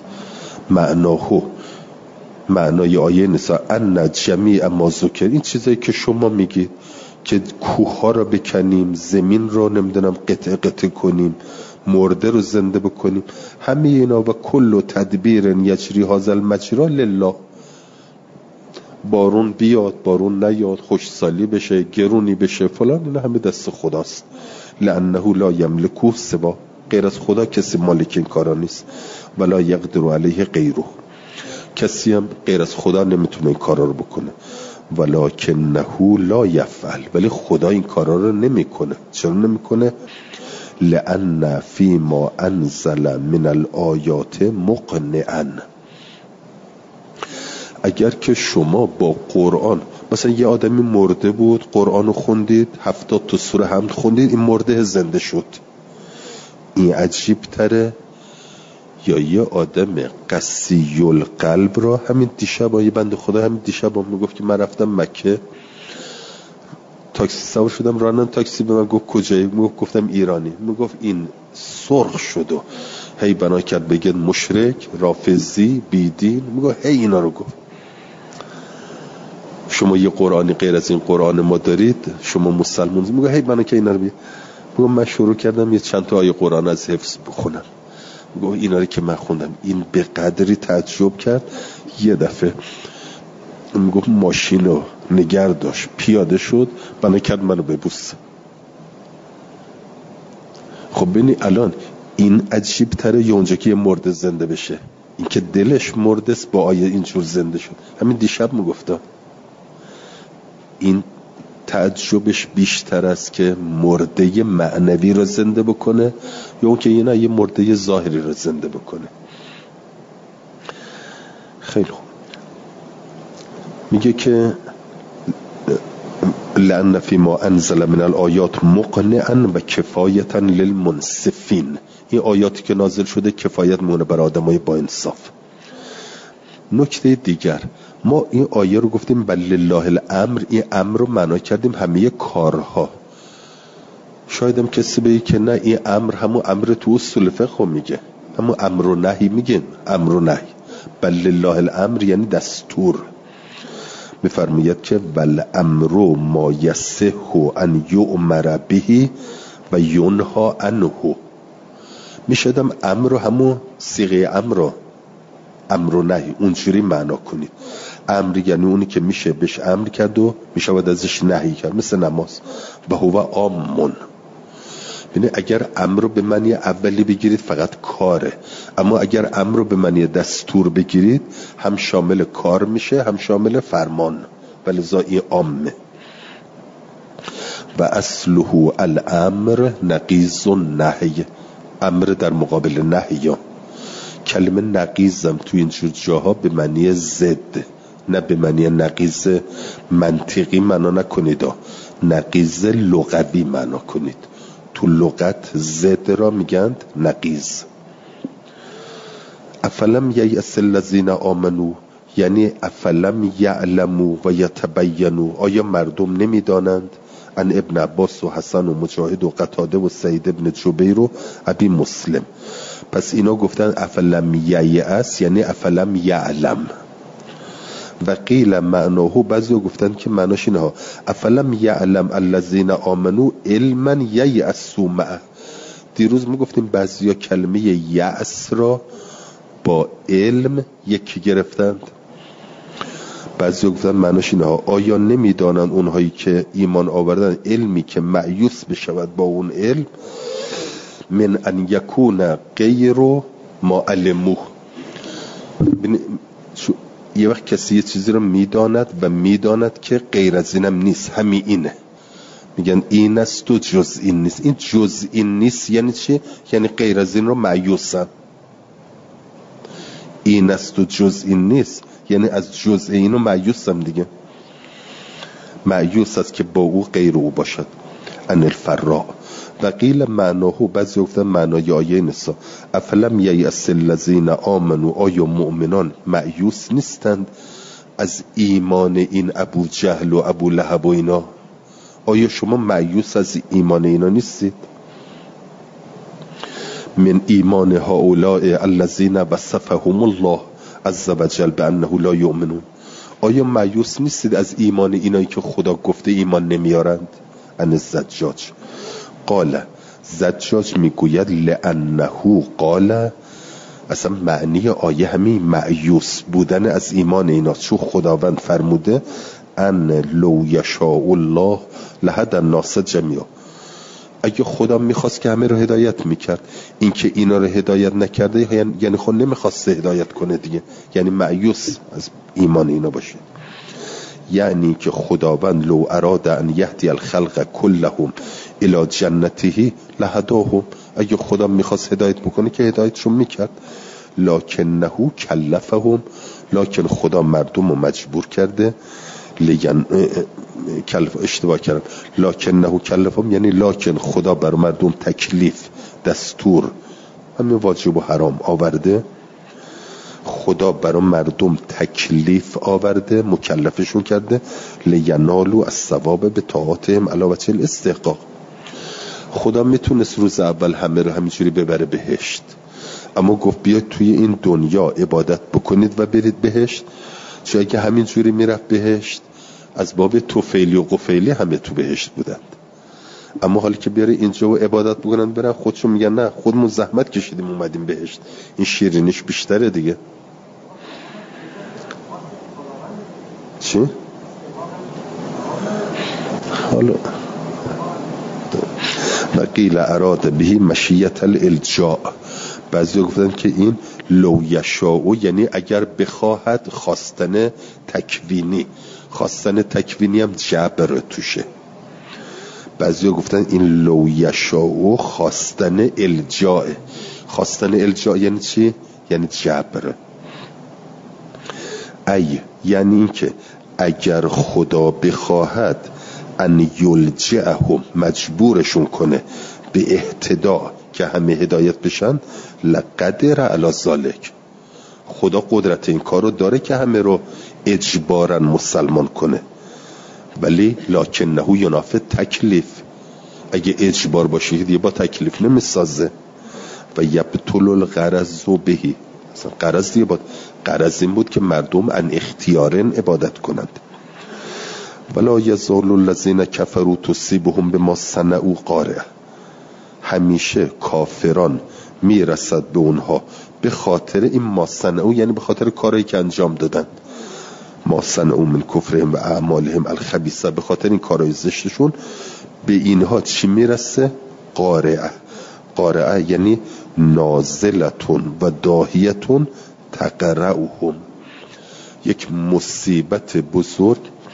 معنای آیه نساء ان جمیع ما ذکر، این چیزایی که شما میگید که کوه ها را بکنیم، زمین را نمیدونم قطع قطع کنیم، مرده رو زنده بکنیم، همه اینا و کل تدبیر یجری هذا المجرا لله. بارون بیاد، بارون نیاد، خوشسالی بشه، گرونی بشه، فلان، اینا همه دست خداست. لانه لا یملکه سوا، غیر از خدا کسی مالک این کارا نیست. ولا یقدر علیه غیره، کسی هم غیر از خدا نمیتونه این کارا رو بکنه. ولکنه لا یفعل، ولی خدا این کارا رو نمیکنه. چرا نمیکنه؟ لان فی ما انزل من الآیات مقنعا. اگر که شما با قرآن، مثلا یه آدمی مرده بود، قرآن رو خوندید، 70 تا سوره حمد خوندید، این مرده زنده شد، این عجیب تره یا یه آدم قسی القلب را همین دیشب، یه بنده خدا همین دیشب میگفت که من رفتم مکه، تاکسی سوار شدم، راننده تاکسی به من گفت کجایی؟ گفتم ایرانی. میگفت این سرخ شد و هی بنا کرد بگه مشرک، رافضی، بیدین. میگفت هی اینا رو گفت. شما یه قرآنی غیر از این قرآن ما دارید؟ شما مسلمان؟ میگفت هی بنا که اینا رو بگه. میگفت من شروع کردم یه چند تا آیه قرآن از حفظ بخونم. میگفت اینا رو که من خوندم، این به قدری تعجب کرد. یه دفعه میگفت ماشین رو نگر داشت، پیاده شد، بنا کرد منو ببوسه. خب ببینی الان این عجیب تره یا اونجا که یه مرده زنده بشه؟ این که دلش مرده است با آیه اینجور زنده شد. همین دیشب میگفتم این تعجبش بیشتر است که مرده معنوی رو زنده بکنه یا اون که یه مرده ظاهری رو زنده بکنه. خیلی خوب. میگه که لأن فی ما انزل من الآیات مقنعا و کفایتا للمنصفین، این آیاتی که نازل شده کفایت مونه بر آدمای با انصاف. نکته دیگر، ما این آیه رو گفتیم بل لله الامر، این امر رو معنا کردیم همه کارها. شاید هم کسی بگه که نه، این امر همون امر تو اصول فقه میگه، همون امر و نهی میگن، امر و نهی. بل لله الامر یعنی دستور. میفرماید که ول امر ما یصح ان یؤمر به و ینهی عنه. میشدم امر همون صیغه امر و نهی اونجوری معنا کنید. امر یعنی اونی که میشه بهش امر کرد و میشه باید ازش نهی کرد، مثل نماز. و هو عامون. ببینید اگر امر رو به معنی اولی بگیرید فقط کاره، اما اگر امر رو به معنی دستور بگیرید هم شامل کار میشه هم شامل فرمان، ولذا این عامه. و اصله الامر نقیض النهی، امر در مقابل نهی. کلمه نقیضم تو اینجور جاها به معنی ضد، نه به معنی نقیض منطقی معنا نکنید، نقیض لغوی معنا کنید. تو لغت ضد را میگند نقیض. افلم ییأس الذین آمنوا، یعنی افلم یعلموا و یتبینوا، آیا مردم نمیدانند؟ ان ابن عباس و حسن و مجاهد و قتاده و سعید ابن جبیر و ابی مسلم. پس اینا گفتن افلم ییأس یعنی افلم یعلم. و قیل معناه، بعضی گفتن که معناش اینه افلم یعلم الذین آمنوا علما ییأسوا معه. دیروز ما گفتیم بعضیا کلمه یأس را با علم یکی گرفتند. بعضی گفتن معناش اینه ها، آیا نمیدانند اونهایی که ایمان آوردن علمی که مایوس بشود با اون علم، من ان یکون غیر ما علموه. یه وقت کسی یه چیزی رو میداند و میداند که غیر از اینم نیست، همین اینه، میگن این است و جز این نیست. این جز این نیست یعنی چی؟ یعنی غیر از این رو مایوسم. این است و جز این نیست یعنی از جز اینو مایوسم دیگه، مایوس است که با او غیر او باشد. ان الفراء و قیل معناه، بعضی گفتن معنای آیه نسا، افلم ییأس الذین آمنوا، آیا مؤمنان مایوس نیستند از ایمان این ابو جهل و ابو لهب و اینا؟ آیا شما مایوس از ایمان اینا نیستید؟ من ایمان هؤلاء الذین وصفهم الله عز وجل بانه لا یؤمنون. آیا مایوس نیستید از ایمان اینایی که خدا گفته ایمان نمیارند؟ ان الزجاج قال، زجاج میگوید لانه قال، اصلا معنی آیه همین مایوس بودن از ایمان اینا، چون خداوند فرموده ان لو یشاء الله لهدی الناس جمیعا. اگه خدا میخواست که همه رو هدایت میکرد، این که اینا رو هدایت نکرده یعنی خود نمیخواست هدایت کنه دیگه، یعنی مایوس از ایمان اینا باشه. یعنی که خداوند لو اراد ان یهدی الخلق کلهم الی جنته لهداهم، اگه خدا میخواست هدایت بکنه که هدایتشون میکرد. لکنه کلفهم، لکن خدا مردم رو مجبور کرده. اشتباه کردم، لکنه کلفهم یعنی لکن خدا بر مردم تکلیف، دستور، همین واجب و حرام آورده. خدا برای مردم تکلیف آورده، مکلفشون کرده. لینالوا الثواب بطاعتهم علی وجه الاستحقاق. خدا میتونست روز اول همه رو همینجوری ببره بهشت، اما گفت بیاید توی این دنیا عبادت بکنید و برید بهشت. چون اگه همینجوری میرفت بهشت، از باب توفیلی و قفیلی همه تو بهشت بودند. اما حالی که بیاره اینجا و عبادت بکنن برن، خودشون میگن نه خودمون زحمت کشیدیم اومدیم بهشت، این شیرینیش بیشتره دیگه. چی؟ حالا وقیل اراد بهی مشیت الالجاء، بعضی گفتن که این لو یشاء یعنی اگر بخواهد، خواستن تکوینی، خواستن تکوینی هم جبر توشه. بعضی گفتن این لو یشاء خواستن الجاء، خواستن الجاء یعنی چی؟ یعنی جبر. یعنی این که اگر خدا بخواهد ان یلجئهم، مجبورشون کنه به اهتدا که همه هدایت بشن، لقدر علی ذلک، خدا قدرت این کار رو داره که همه رو اجبارا مسلمان کنه. ولی لکنه ینافی تکلیف، اگه اجبار باشه دیگه با تکلیف نمیسازه. و یبطل الغرض بهی، اصلا غرض دیگه غرض این بود که مردم ان اختیارن عبادت کنند. ولا یزال الذین کفروا تصیبهم بما صنعوا قارعه، همیشه کافران میرسد به اونها به خاطر این ما صنعوا، یعنی به خاطر کارهایی که انجام دادن. ما صنعوا من کفرهم و اعمالهم الخبیثه، به خاطر این کارهای زشتشون به اینها چی میرسه؟ قارعه. قارعه یعنی نازلتون و داهیتون تقرعهم، یک مصیبت بزرگ.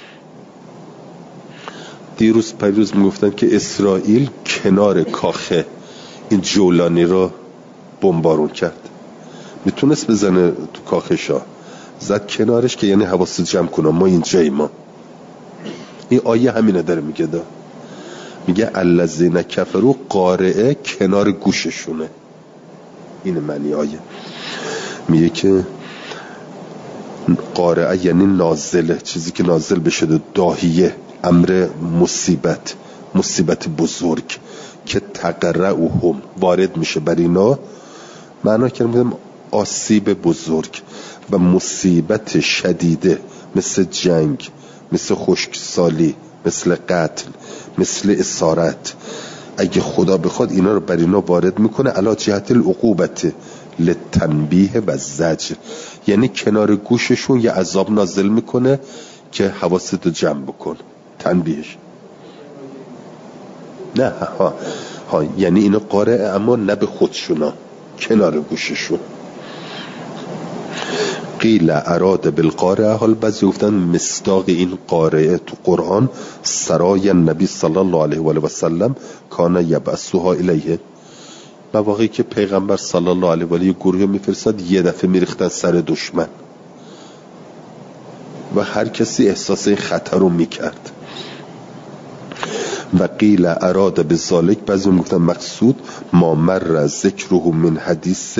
دیروز پیروز میگفتن که اسرائیل کنار کاخ این جولانی رو بمبارون کرد، میتونست بزنه تو کاخشا، زد کنارش که یعنی حواست جمع کنه ما اینجایی ما. این آیه همینه داره میگه، میگه الذین کفروا قارعه کنار گوششونه، این معنی آیه. میگه که قارعه یعنی نازله، چیزی که نازل بشه، داهیه، امر مصیبت بزرگ که تقرعهم وارد میشه بر اینا. معنا کردم آسیب بزرگ و مصیبت شدیده، مثل جنگ، مثل خشکسالی، مثل قتل، مثل اسارت. اگه خدا بخواد اینا رو بر اینا وارد میکنه علی جهت العقوبت للتنبیه و زجر، یعنی کنار گوششون یه عذاب نازل میکنه که حواستو جمع بکن. تنبیهش نه ها یعنی اینو قارئ اما نه به خودشونا، کنار گوششون. قیل اراد بالقارئ، حال بعضی گفتن مصداق این قارئ تو قرآن سرای نبی صلی الله علیه و آله و سلم کان یبعثها الیه، مواقعی که پیغمبر صلی الله علیه و آله یه گروه میفرستاد یه دفعه میریختن سر دشمن و هر کسی احساس این خطر رو میکرد. و قیل اراد بذالک، بعضی میگفتن مقصود ما مر ذکره من حدیث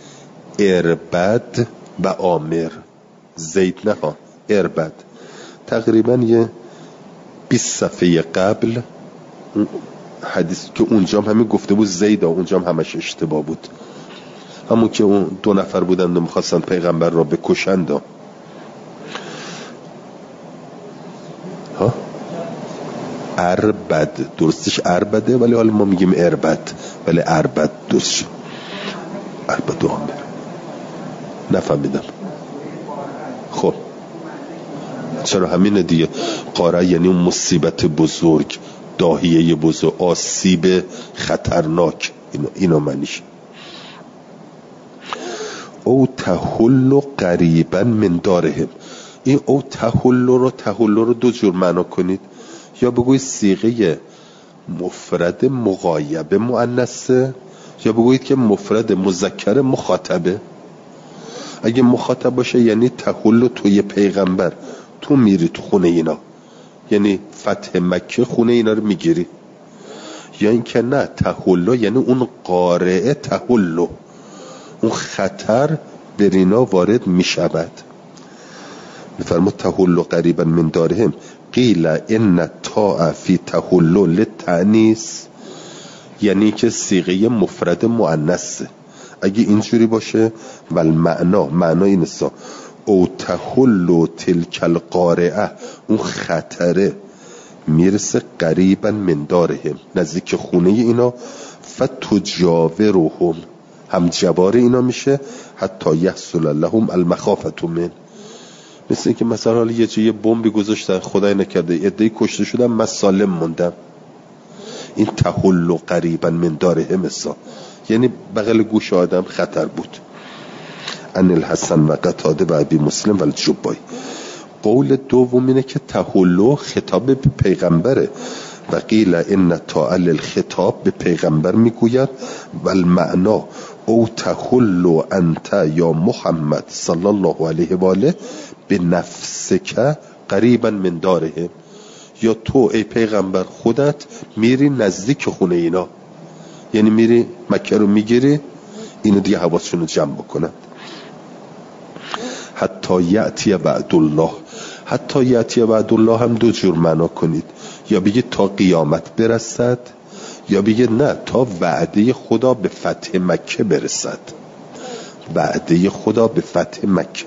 اربد و عامر. زید نه ها، اربد تقریبا یه 20 صفحه قبل حدیث که اونجا همین گفته بود زید، اونجا همش اشتباه بود، همون که اون 2 نفر بودند و میخواستن پیغمبر را بکشند. ها اربد درستش اربده، ولی حالا ما میگیم اربد، ولی اربد درست. اربد و عامر نفهمیدم. خب چرا همینه دیگه، قاره یعنی اون مصیبت بزرگ، داهیه بزرگ، آسیب خطرناک، اینو معنیش. او تحل قریبا من دارهم، این او تحل رو 2 جور معنا کنید، یا بگوید صیغه مفرد مغایبه مؤنثه، یا بگویید که مفرد مذکر مخاطبه. اگه مخاطب باشه یعنی تحل توی پیغمبر، تو میری تو خونه اینا، یعنی فتح مکه خونه اینا رو میگیری. یا اینکه نه، تحل یعنی اون قارئ تحل، اون خطر بر اینا وارد میشود. میفرمود تحل قریبا من دارهم. قیل ان تاء فی تحل للتأنیث، یعنی که صیغه مفرد مؤنث. اگه اینجوری باشه ول معنا این است او تحل تلک القارعه، اون خطره میرسه قریبا من دارهم، نزدیک خونه اینا، فتجاورهم، هم جوار اینا میشه، حتی یحصل لهم المخافة من. مثل این که مثلا یه جای بمبی گذاشتن خدای نکرده عده‌ای کشته شدن من سالم موندم، این تحل قریبا من دارهم است، یعنی بغل گوش آدم خطر بود. ان الحسن و قتاده و ابی مسلم و الجبایی. قول دوم اینه که تحل خطاب به پیغمبره، و قیل ان تعال الخطاب به پیغمبر میگوید و المعنا او تحل انت یا محمد صلی الله علیه و آله به نفسک قریبا من دارهم، یا تو ای پیغمبر خودت میری نزدیک خونه اینا، یعنی میری مکه رو میگیری، اینو دیگه حواسشون رو جمع بکنن. حتی یأتی بعد الله، حتی یأتی بعد الله هم 2 جور معنا کنید، یا بگید تا قیامت برسد، یا بگید نه تا وعده خدا به فتح مکه برسد. وعده خدا به فتح مکه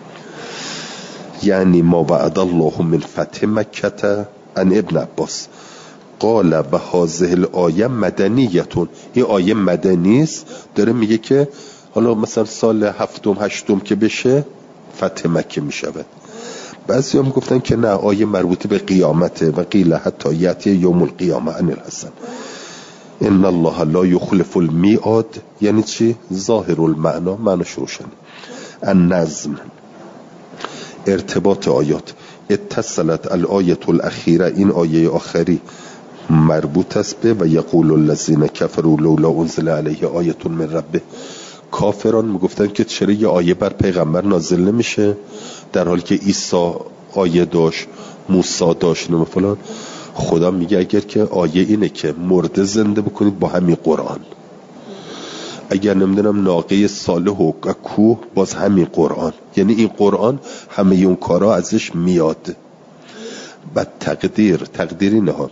یعنی ما وعد الله من فتح مکه. ان ابن عباس قال و هذه الآیه مدنیتون، این آیه مدنی است، داره میگه که حالا مثلا سال 7م 8م که بشه فتح مکه میشود. بعضی هم گفتن که نه، آیه مربوط به قیامته. و قیل حتی یأتی یوم القیامه. ان الحسن ان الله لا یخلف المیعاد، یعنی چی؟ ظاهر المعنا، معناش روشن. النظم ارتباط آیات، اتصلت الآیه الاخیره، این آیه آخری مربوط است به و یقول الذین کفروا لولا انزل علیه آیه من ربه. کافران میگفتن که چرا یه آیه بر پیغمبر نازل نمیشه، در حالی که عیسی آیه داشت، موسی داشت و فلان. خدا میگه اگر که آیه اینه که مرده زنده بکنید با همین قرآن، اگر نمیدونم ناقه صالح و کوه، باز همین قرآن، یعنی این قرآن همه اون کارا ازش میاد. و تقدیر نه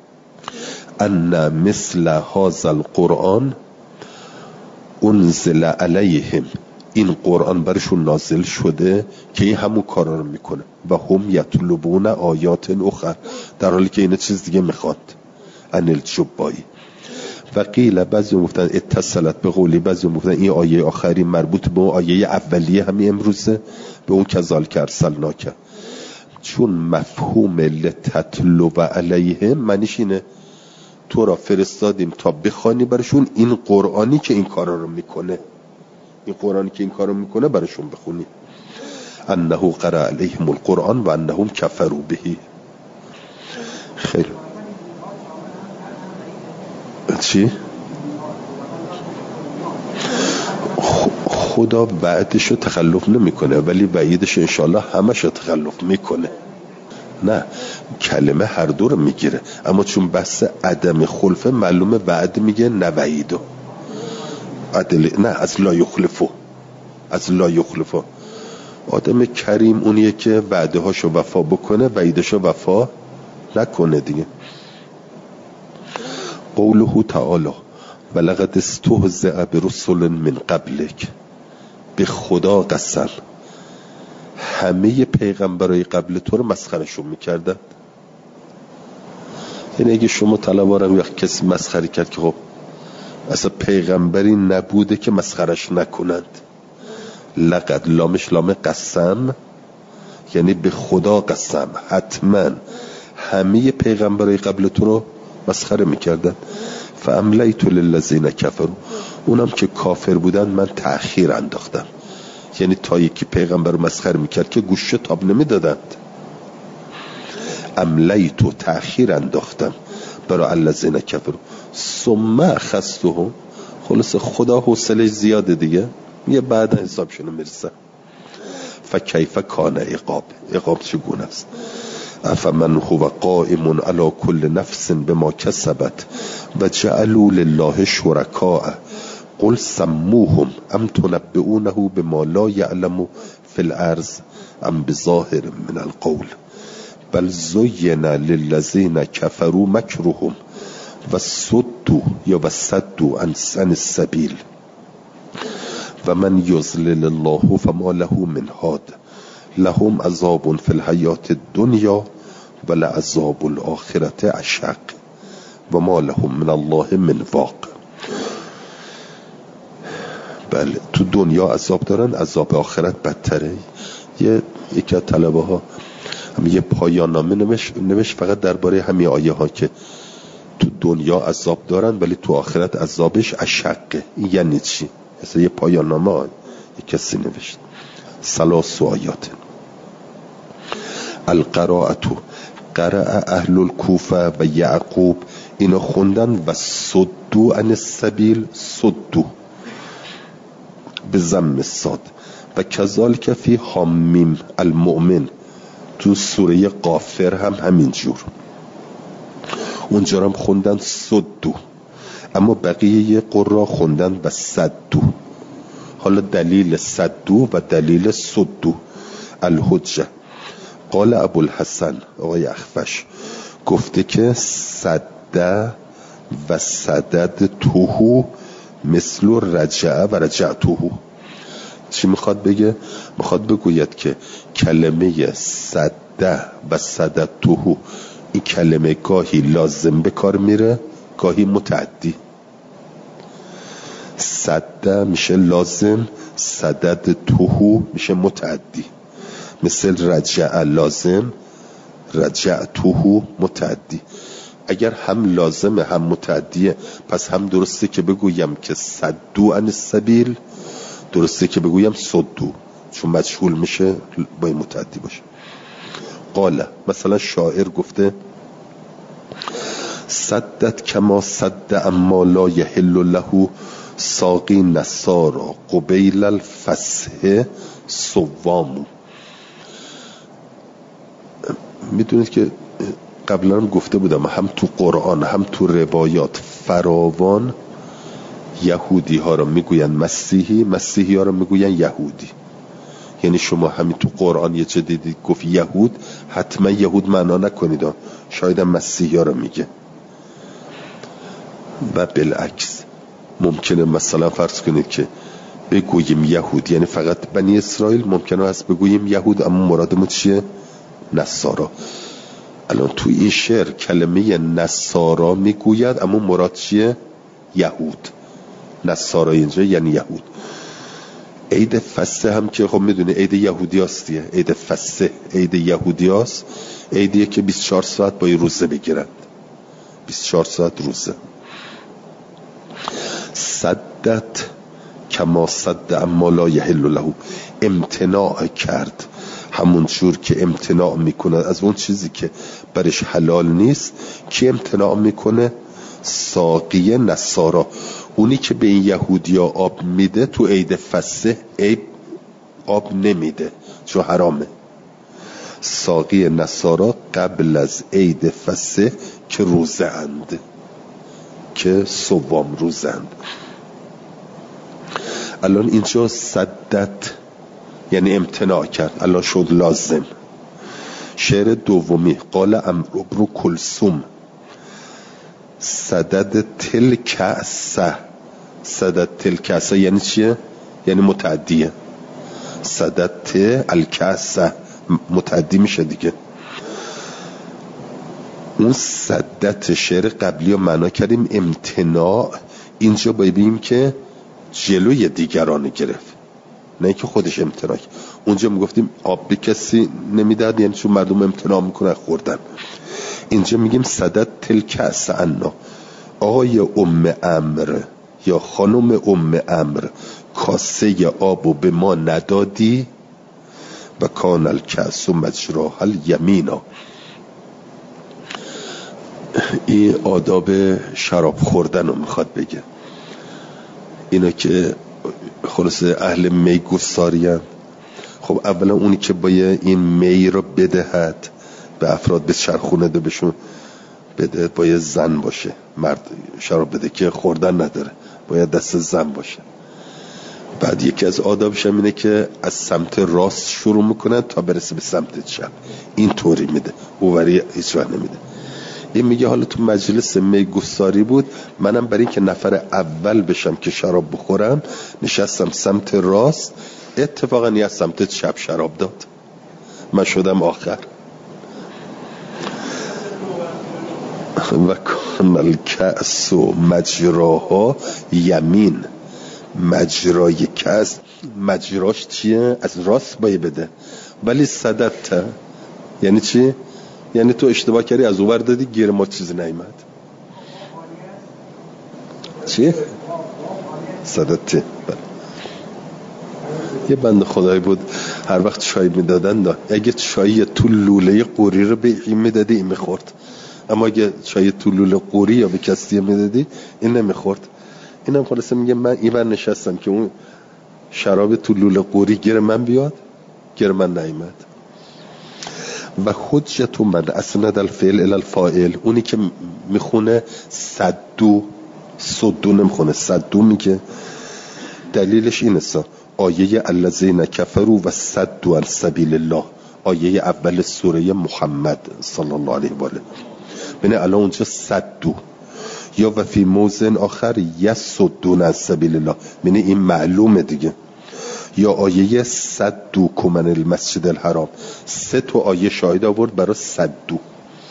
ان مثل هذا القرآن انزل علیهم، این قرآن برشون نازل شده که این همون کارا رو میکنه. و هم یطلبون آیات اخر، در حالی که این چیز دیگه میخواد. ان الجبایی. و قیل بعضی گفتن اتصلت به قولی، بعضی گفتن این آیه آخری مربوط به آیه اولیه همین امروزه، به اون کذالک ارسلناک، چون مفهوم لتتلو علیهم معنیش اینه تو را فرستادیم تا بخوانی برشون این قرآنی که این کارا رو میکنه، این قرآنی که این کارو میکنه برشون بخونی. انه قرأ علیهم القرآن و انهم کفروا به. خیلی چی؟ خدا وعدشو تخلف نمیکنه ولی وعیدش انشالله همشو تخلف میکنه. نه، کلمه هر دو رو میگیره، اما چون بحث عدم خلفه معلومه وعد میگه نه وعیدو نه از لا یخلفو، از لا یخلفو. آدم کریم اونیه که وعده هاشو وفا بکنه وعیدشو وفا نکنه دیگه. قوله تعالی ولقد استهزئ برسل من قبلک، به خدا قسم همه پیغمبرای قبل تو رو مسخرشون میکردن. یعنی اگه شما طلبارم یا کسی مسخره کرد که خب اصلا پیغمبری نبوده که مسخرش نکنند. لقد لامش لام قسم، یعنی به خدا قسم حتما همه پیغمبرای قبل تو رو مسخره میکردن. فاملیت للذین کفروا، اونم که کافر بودن من تأخیر انداختم، یعنی تا یکی پیغمبر رو مسخره میکرد که گوش تاب نمیدادند. املیتو تأخیر انداختم برای الذین کفروا ثم اخذتهم. خلاص خدا حوصله زیاده دیگه، یه بعد حسابشونو میرسه. فکیف کان عقاب چگونه است؟ افمن هو قائم علی کل نفس بما کسبت و جعلوا لله شرکاء قل سموهم ام تنبئونه بما لا يعلم في الارض ام بظاهر من القول بل زین للذین کفروا مکرهم و صدوا یا و صدوا عن السبیل و من یضلل الله فما له من هاد لهم عذاب فی الحیات الدنیا و لعذاب الاخرة اشق و ما لهم من الله من واق. بله تو دنیا عذاب دارن، عذاب آخرت بدتره. یکی از طلبه ها یه پایان نامه نوشت فقط درباره همین آیه ها که تو دنیا عذاب دارن ولی تو آخرت عذابش اشقه. این یعنی چی؟ مثلا یه پایان نامه یه کسی نوشت 3 آیات. القراءة قرأ اهل الکوفه و یعقوب، اینو خوندن و صدو عن السبیل، صدو به ضم الصاد و کذالک فی حامیم المؤمن، تو سوره غافر هم همینجور اونجا هم خوندن صدو، اما بقیه قرا خوندن و صدو. حالا دلیل صدو و دلیل صدو الحجه. قال ابوالحسن آقای اخفش گفته که صده و صدد توهو مثل رجعه و رجعتوهو. چی میخواد بگه؟ میخواد بگوید که کلمه صده و صددتوهو این کلمه گاهی لازم به کار میره گاهی متعدی. صده میشه لازم، صددتوهو میشه متعدی. مثل رجع لازم، رجعتوهو متعدی. اگر هم لازمه هم متعدیه پس هم درسته که بگویم که صدو عن السبیل، درسته که بگویم صدو، چون مجهول میشه باید متعدی باشه. قال مثلا شاعر گفته صدت کما صد اما لا یحل له ساقی نصارا قبیل الفسح صوامو. میدونید که قبلا هم گفته بودم هم تو قرآن هم تو روایات فراوان یهودی ها رو میگوین مسیحی، مسیحی ها رو میگوین یهودی. یعنی شما همین تو قرآن یه چه دیدید گفت یهود، حتما یهود معنا نکنید، شاید هم مسیحی ها رو میگه. و بالعکس ممکنه مثلا فرض کنید که بگوییم یهود یعنی فقط بنی اسرائیل، ممکنه هست بگوییم یهود اما مرادمون چیه؟ نصارا. الان تو این شعر کلمه نصارا میگوید اما مراد چیه؟ یهود. نصارا اینجا یعنی یهود. عید فسح هم که خب میدونی عید یهودی هست دیگه. عید فسح عید یهودی هست، عیدیه که 24 ساعت با روزه بگیرند، 24 ساعت روزه. صدت کما صد اما لا یحل له، امتناع کرد همون جور که امتناع میکنه از اون چیزی که برش حلال نیست. کی امتناع میکنه؟ ساقی نصارا، اونی که به این یهودیا آب میده تو عید فسح آب نمیده چون حرامه. ساقی نصارا قبل از عید فسح که روزه اند، که صوم روزه اند. الان اینجا صدت یعنی امتناع کرد، الان شد لازم. شعر دومی قال عمرو بن کلثوم صدد تلکعسه. صدد تلکعسه یعنی چیه؟ یعنی متعدیه. صدد الکعسه متعدی میشه دیگه. اون صدت شعر قبلی رو معنا کردیم امتناع، اینجا باید بگیم که جلوی دیگران گرفت، نه که خودش امتناع. اونجا میگفتیم آب به کسی نمیداد یعنی چون مردم امتناع میکنن خوردن. اینجا میگیم صدت تلکعس عنا، آقای ام امر یا خانم ام امر کاسه آبو به ما ندادی و کان الکعس مجراها الیمینا. این آداب شراب خوردن رو میخواد بگه. اینا که خلاص اهل می گسارین، خب اولا اونی که باید این می رو بدهد به افراد به چرخونه ده بهشون بده باید زن باشه. مرد شراب بده که خوردن نداره باید دست زن باشه. بعد یکی از آدابش هم اینه که از سمت راست شروع میکنن تا برسه به سمت چپ، این طوری میده، اووری هیچ وقت نمیده. این میگه حالا تو مجلس میگساری بود، منم برای که نفر اول بشم که شراب بخورم نشستم سمت راست، اتفاقا یه سمت چپ شراب داد، من شدم آخر. و کان الکأس مجراها یمین. مجرای کس مجراش چیه؟ از راست باید بده. ولی صدت یعنی چی؟ یعنی تو اشتباه کردی از اوور دادی گیر ما چیزی نیامد. چی؟ صدت. یه بنده خدایی بود هر وقت چای میدادن اگه چای تو لوله قوری رو به این میدادی این میخورد، اما اگه چای تو لوله قوری یا به کسی میدادی این نمیخورد. اینم خلاصه میگه من اینور نشستم که اون شراب تو لوله قوری گیر من بیاد، گیر من نیامد. و حجت من اسند الفعل الی الفاعل، اونی که میخونه صدو نمیخونه صدو میگه. دلیلش این است آیه الذین کفروا و صدوا عن سبیل الله، آیه اول سوره محمد صلی الله علیه و آله. ببین الان اونجا صدو یا و فی موضع آخر یصدون عن سبیل الله، یعنی این معلومه دیگه. یا آیه صدو کمن المسجد الحرام، 3 تا آیه شاهد آورد برای صدو.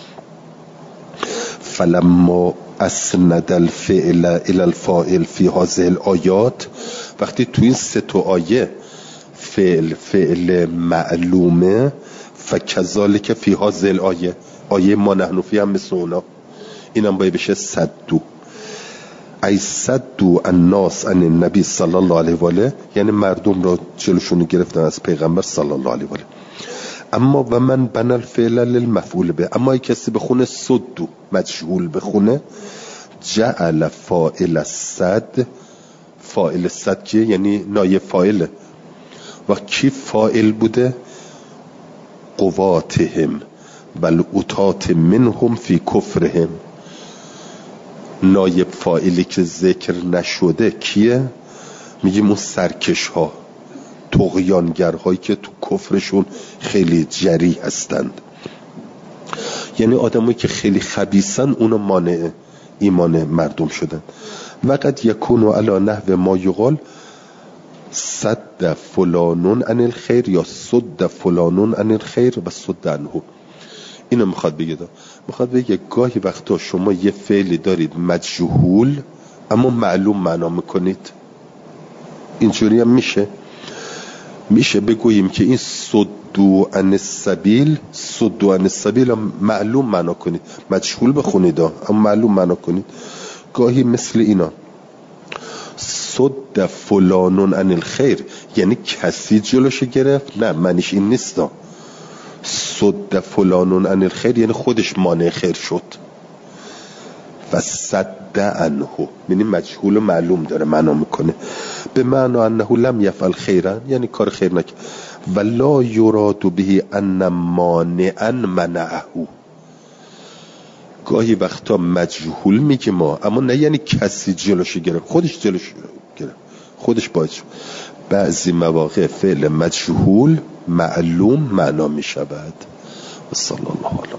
فلما اسند الفعل الى الفاعل فی هذه الآیات، وقتی تو این 3 تا آیه فعل معلومه، فکذالک فی هذه الآیه، آیه ما نحن فی هم مثل اونا، اینم باید بشه صدو. ای صدو الناس عن النبی صلی الله علیه و آله، یعنی مردم را جلوشون گرفتن از پیغمبر صلی الله علیه و آله. اما و من بنا الفعل للمفعول به، اما ای کسی بخونه صدو مجهول بخونه، جعل فاعل الصد، فاعل الصد که یعنی نایب فاعله. و کی فاعل بوده؟ قواتهم والعتات منهم فی کفرهم. نایب فاعلی که ذکر نشده کیه؟ میگیم اون سرکش ها، طغیانگرهایی که تو کفرشون خیلی جری هستند، یعنی آدمایی که خیلی خبیثن، اونو مانع ایمان مردم شدن. وقد یکونو علی نحو ما یقال صد فلانون عن الخیر یا صد فلانون عن الخیر و صد عنه. اینو میخواد بگه گاهی وقتا شما یه فعلی دارید مجهول اما معلوم معنا میکنید. اینجوری هم میشه بگوییم که این صدو عن السبیل معلوم معنا کنید، مجهول بخونید اما معلوم معنا کنید. گاهی مثل اینا صد فلانون عن الخیر، یعنی کسی جلوش گرفت، نه معنیش این نیست. صد فلانون عن الخیر یعنی خودش مانع خیر شد. و صد عنه یعنی مجهول و معلوم داره معنا میکنه، به معنا انه لم یفعل خیرا، یعنی کار خیر نکرد. و لا یراد به ان مانعا منعه. گاهی وقتا مجهول میگه ما، اما نه یعنی کسی جلوش گرفت، خودش جلوش گرفت، خودش باعث شد. بعضی مواقع فعل مجهول معلوم معنا میشود. و صلی الله علیه